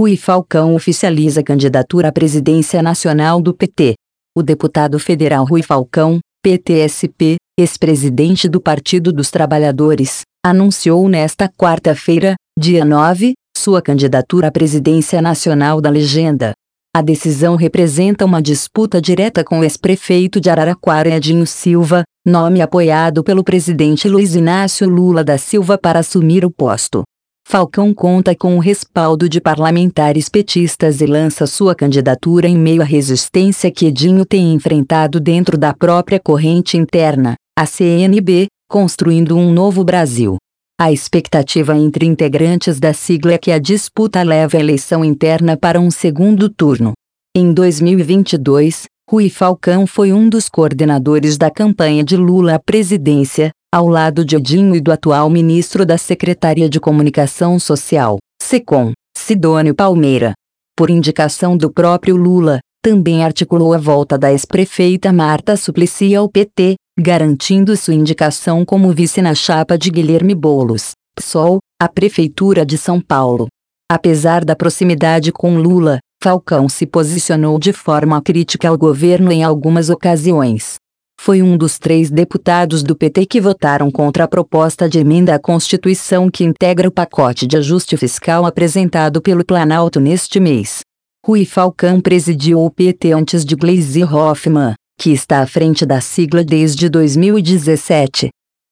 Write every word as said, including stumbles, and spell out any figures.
Rui Falcão oficializa candidatura à presidência nacional do P T. O deputado federal Rui Falcão, P T S P, ex-presidente do Partido dos Trabalhadores, anunciou nesta quarta-feira, dia nove, sua candidatura à presidência nacional da legenda. A decisão representa uma disputa direta com o ex-prefeito de Araraquara Edinho Silva, nome apoiado pelo presidente Luiz Inácio Lula da Silva para assumir o posto. Falcão conta com o respaldo de parlamentares petistas e lança sua candidatura em meio à resistência que Edinho tem enfrentado dentro da própria corrente interna, a C N B, construindo um novo Brasil. A expectativa entre integrantes da sigla é que a disputa leve a eleição interna para um segundo turno. Em dois mil e vinte e dois, Rui Falcão foi um dos coordenadores da campanha de Lula à presidência, ao lado de Edinho e do atual ministro da Secretaria de Comunicação Social, SECOM, Sidônio Palmeira. Por indicação do próprio Lula, também articulou a volta da ex-prefeita Marta Suplicy ao P T, garantindo sua indicação como vice na chapa de Guilherme Boulos, P SOL, à Prefeitura de São Paulo. Apesar da proximidade com Lula, Falcão se posicionou de forma crítica ao governo em algumas ocasiões. Foi um dos três deputados do P T que votaram contra a proposta de emenda à Constituição que integra o pacote de ajuste fiscal apresentado pelo Planalto neste mês. Rui Falcão presidiu o P T antes de Gleisi Hoffmann, que está à frente da sigla desde dois mil e dezessete.